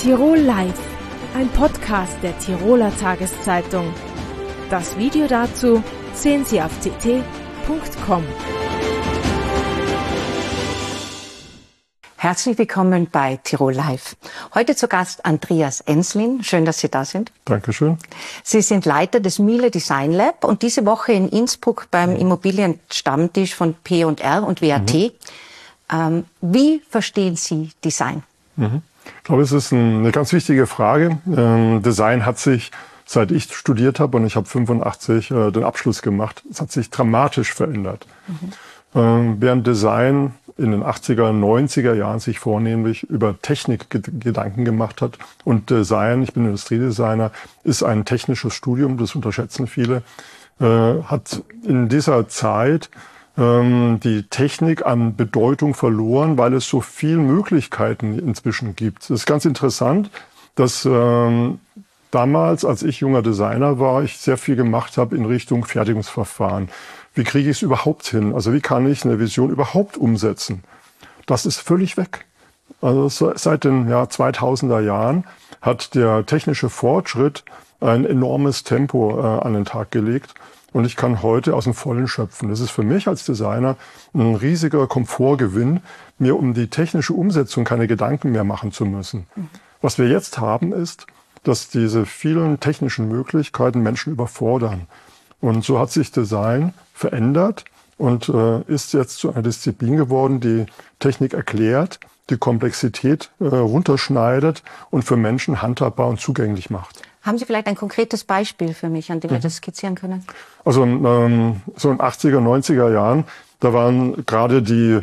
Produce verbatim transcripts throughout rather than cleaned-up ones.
Tirol Live, ein Podcast der Tiroler Tageszeitung. Das Video dazu sehen Sie auf t t punkt com. Herzlich willkommen bei Tirol Live. Heute zu Gast Andreas Enslin. Schön, dass Sie da sind. Dankeschön. Sie sind Leiter des Miele Design Lab und diese Woche in Innsbruck beim Immobilienstammtisch von P und R und W A T. Mhm. Ähm, wie verstehen Sie Design? Mhm. Ich glaube, es ist eine ganz wichtige Frage. Ähm, Design hat sich, seit ich studiert habe, und ich habe fünfundachtzig äh, den Abschluss gemacht, es hat sich dramatisch verändert. Mhm. Ähm, während Design in den achtziger, neunziger Jahren sich vornehmlich über Technik Gedanken gemacht hat. Und Design, ich bin Industriedesigner, ist ein technisches Studium, das unterschätzen viele, äh, hat in dieser Zeit ähm, die Technik an Bedeutung verloren, weil es so viele Möglichkeiten inzwischen gibt. Es ist ganz interessant, dass ähm, damals, als ich junger Designer war, ich sehr viel gemacht habe in Richtung Fertigungsverfahren. Wie kriege ich es überhaupt hin? Also wie kann ich eine Vision überhaupt umsetzen? Das ist völlig weg. Also seit den ja, zweitausender Jahren hat der technische Fortschritt ein enormes Tempo äh, an den Tag gelegt. Und ich kann heute aus dem Vollen schöpfen. Das ist für mich als Designer ein riesiger Komfortgewinn, mir um die technische Umsetzung keine Gedanken mehr machen zu müssen. Mhm. Was wir jetzt haben, ist, dass diese vielen technischen Möglichkeiten Menschen überfordern. Und so hat sich Design verändert und äh, ist jetzt zu einer Disziplin geworden, die Technik erklärt, die Komplexität äh, runterschneidet und für Menschen handhabbar und zugänglich macht. Haben Sie vielleicht ein konkretes Beispiel für mich, an dem wir mhm. das skizzieren können? Also ähm, so in achtziger, neunziger Jahren, da waren gerade die,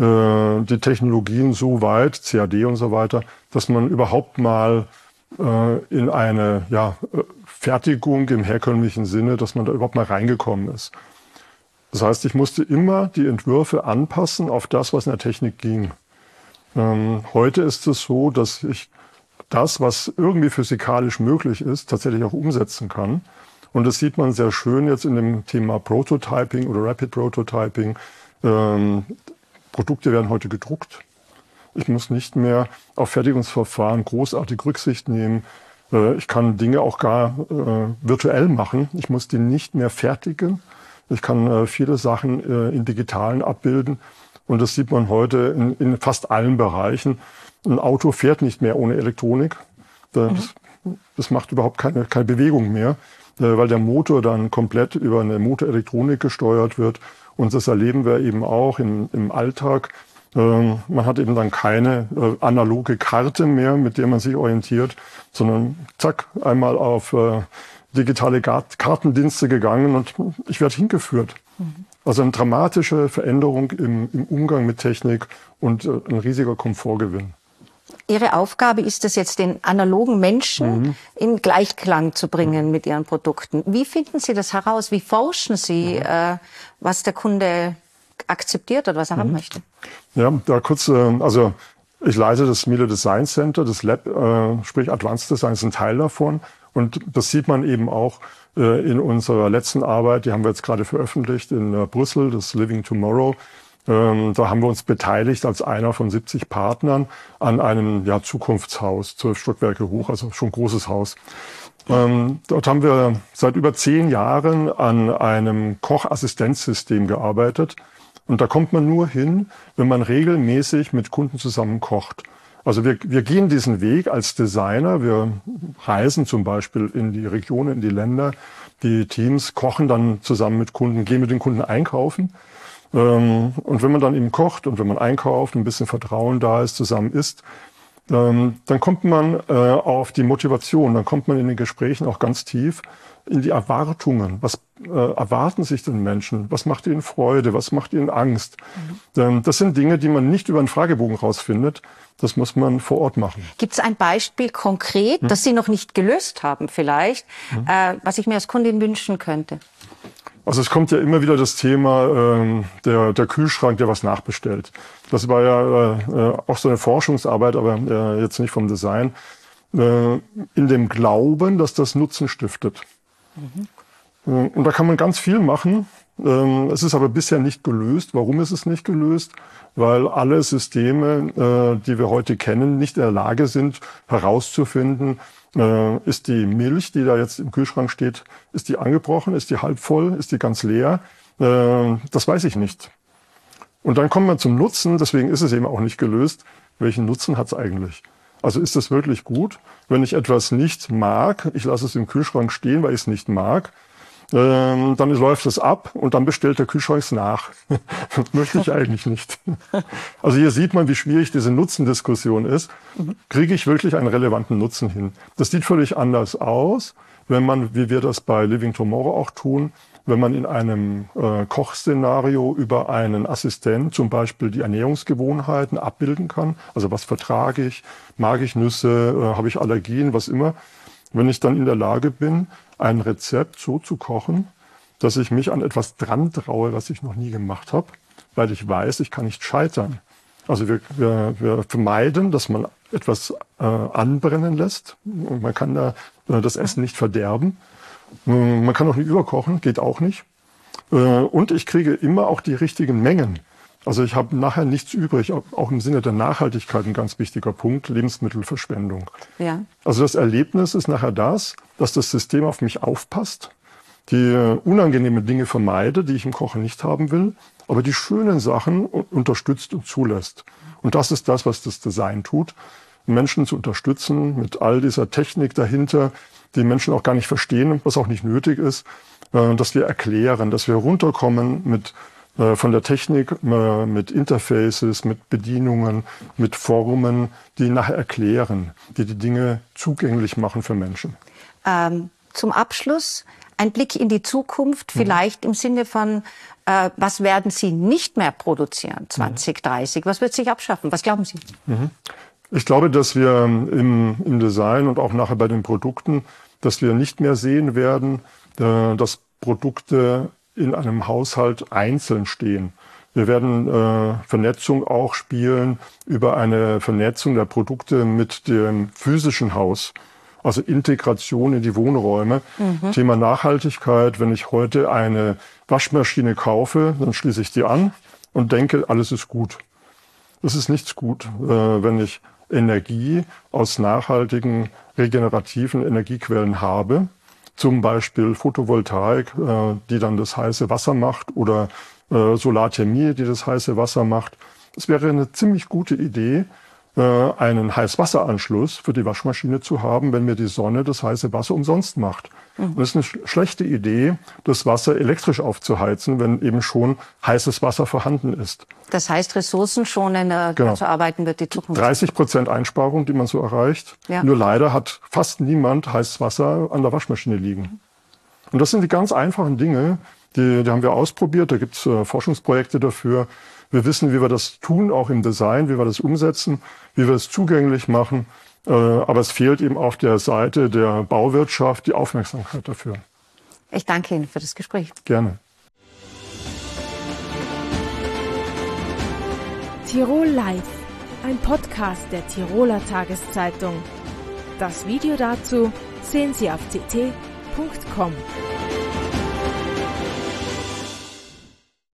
äh, die Technologien so weit, C A D und so weiter, dass man überhaupt mal äh, in eine ja, Fertigung im herkömmlichen Sinne, dass man da überhaupt mal reingekommen ist. Das heißt, ich musste immer die Entwürfe anpassen auf das, was in der Technik ging. Ähm, heute ist es so, dass ich das, was irgendwie physikalisch möglich ist, tatsächlich auch umsetzen kann. Und das sieht man sehr schön jetzt in dem Thema Prototyping oder Rapid Prototyping. Ähm, Produkte werden heute gedruckt. Ich muss nicht mehr auf Fertigungsverfahren großartig Rücksicht nehmen. Ich kann Dinge auch gar äh, virtuell machen. Ich muss die nicht mehr fertigen. Ich kann äh, viele Sachen äh, in Digitalen abbilden. Und das sieht man heute in, in fast allen Bereichen. Ein Auto fährt nicht mehr ohne Elektronik. Das, mhm. das macht überhaupt keine, keine Bewegung mehr, äh, weil der Motor dann komplett über eine Motorelektronik gesteuert wird. Und das erleben wir eben auch im, im Alltag. Man hat eben dann keine äh, analoge Karte mehr, mit der man sich orientiert, sondern zack, einmal auf äh, digitale Gart- Kartendienste gegangen und ich werde hingeführt. Mhm. Also eine dramatische Veränderung im, im Umgang mit Technik und äh, ein riesiger Komfortgewinn. Ihre Aufgabe ist es jetzt, den analogen Menschen mhm. in Gleichklang zu bringen mhm. mit Ihren Produkten. Wie finden Sie das heraus? Wie forschen Sie, mhm. äh, was der Kunde akzeptiert oder was er mhm. haben möchte? Ja, da kurz, also ich leite das Miele Design Center, das Lab, äh, sprich Advanced Design ist ein Teil davon. Und das sieht man eben auch äh, in unserer letzten Arbeit, die haben wir jetzt gerade veröffentlicht in äh, Brüssel, das Living Tomorrow. Ähm, da haben wir uns beteiligt als einer von siebzig Partnern an einem ja, Zukunftshaus, zwölf Stockwerke hoch, also schon ein großes Haus. Ähm, dort haben wir seit über zehn Jahren an einem Kochassistenzsystem gearbeitet. Und da kommt man nur hin, wenn man regelmäßig mit Kunden zusammen kocht. Also wir, wir gehen diesen Weg als Designer. Wir reisen zum Beispiel in die Regionen, in die Länder. Die Teams kochen dann zusammen mit Kunden, gehen mit den Kunden einkaufen. Und wenn man dann eben kocht und wenn man einkauft, ein bisschen Vertrauen da ist, zusammen isst, dann kommt man auf die Motivation. Dann kommt man in den Gesprächen auch ganz tief in die Erwartungen. Was äh, erwarten sich denn Menschen? Was macht ihnen Freude? Was macht ihnen Angst? Mhm. Ähm, das sind Dinge, die man nicht über einen Fragebogen rausfindet. Das muss man vor Ort machen. Gibt es ein Beispiel konkret, mhm. das Sie noch nicht gelöst haben vielleicht, mhm. äh, was ich mir als Kundin wünschen könnte? Also es kommt ja immer wieder das Thema ähm, der, der Kühlschrank, der was nachbestellt. Das war ja äh, auch so eine Forschungsarbeit, aber äh, jetzt nicht vom Design, äh, in dem Glauben, dass das Nutzen stiftet. Mhm. Und da kann man ganz viel machen. Ähm, es ist aber bisher nicht gelöst. Warum ist es nicht gelöst? Weil alle Systeme, äh, die wir heute kennen, nicht in der Lage sind, herauszufinden, äh, ist die Milch, die da jetzt im Kühlschrank steht, ist die angebrochen, ist die halb voll, ist die ganz leer? Äh, das weiß ich nicht. Und dann kommen wir zum Nutzen, deswegen ist es eben auch nicht gelöst. Welchen Nutzen hat es eigentlich? Also ist das wirklich gut? Wenn ich etwas nicht mag, ich lasse es im Kühlschrank stehen, weil ich es nicht mag, ähm, dann läuft es ab und dann bestellt der Kühlschrank es nach. Das möchte ich eigentlich nicht. Also hier sieht man, wie schwierig diese Nutzendiskussion ist. Kriege ich wirklich einen relevanten Nutzen hin? Das sieht völlig anders aus, wenn man, wie wir das bei Living Tomorrow auch tun, wenn man in einem äh, Kochszenario über einen Assistent zum Beispiel die Ernährungsgewohnheiten abbilden kann. Also was vertrage ich, mag ich Nüsse, äh, habe ich Allergien, was immer. Wenn ich dann in der Lage bin, ein Rezept so zu kochen, dass ich mich an etwas dran traue, was ich noch nie gemacht habe, weil ich weiß, ich kann nicht scheitern. Also wir, wir, wir vermeiden, dass man etwas äh, anbrennen lässt. Und man kann da äh, das Essen nicht verderben. Man kann auch nicht überkochen, geht auch nicht. Und ich kriege immer auch die richtigen Mengen. Also ich habe nachher nichts übrig, auch im Sinne der Nachhaltigkeit ein ganz wichtiger Punkt, Lebensmittelverschwendung. Ja. Also das Erlebnis ist nachher das, dass das System auf mich aufpasst, die unangenehmen Dinge vermeide, die ich im Kochen nicht haben will, aber die schönen Sachen unterstützt und zulässt. Und das ist das, was das Design tut, Menschen zu unterstützen mit all dieser Technik dahinter, die Menschen auch gar nicht verstehen, was auch nicht nötig ist, äh, dass wir erklären, dass wir runterkommen mit äh, von der Technik, äh, mit Interfaces, mit Bedienungen, mit Formen, die nachher erklären, die die Dinge zugänglich machen für Menschen. Ähm, zum Abschluss ein Blick in die Zukunft, vielleicht mhm. im Sinne von, äh, was werden Sie nicht mehr produzieren zwanzig dreißig? Was wird sich abschaffen? Was glauben Sie? Mhm. Ich glaube, dass wir im, im Design und auch nachher bei den Produkten, dass wir nicht mehr sehen werden, äh, dass Produkte in einem Haushalt einzeln stehen. Wir werden äh, Vernetzung auch spielen über eine Vernetzung der Produkte mit dem physischen Haus. Also Integration in die Wohnräume. Mhm. Thema Nachhaltigkeit. Wenn ich heute eine Waschmaschine kaufe, dann schließe ich die an und denke, alles ist gut. Das ist nichts gut, äh, wenn ich Energie aus nachhaltigen, regenerativen Energiequellen habe, zum Beispiel Photovoltaik, äh, die dann das heiße Wasser macht, oder äh, Solarthermie, die das heiße Wasser macht. Es wäre eine ziemlich gute Idee, äh, einen Heißwasseranschluss für die Waschmaschine zu haben, wenn mir die Sonne das heiße Wasser umsonst macht. Mhm. Und es ist eine sch schlechte Idee, das Wasser elektrisch aufzuheizen, wenn eben schon heißes Wasser vorhanden ist. Das heißt, ressourcenschonender genau. zu arbeiten wird die Zukunft. dreißig Prozent Einsparung, die man so erreicht. Ja. Nur leider hat fast niemand heißes Wasser an der Waschmaschine liegen. Und das sind die ganz einfachen Dinge, die, die haben wir ausprobiert. Da gibt es äh, Forschungsprojekte dafür. Wir wissen, wie wir das tun, auch im Design, wie wir das umsetzen, wie wir es zugänglich machen. Äh, aber es fehlt eben auf der Seite der Bauwirtschaft die Aufmerksamkeit dafür. Ich danke Ihnen für das Gespräch. Gerne. Tirol Live, ein Podcast der Tiroler Tageszeitung. Das Video dazu sehen Sie auf t t punkt com.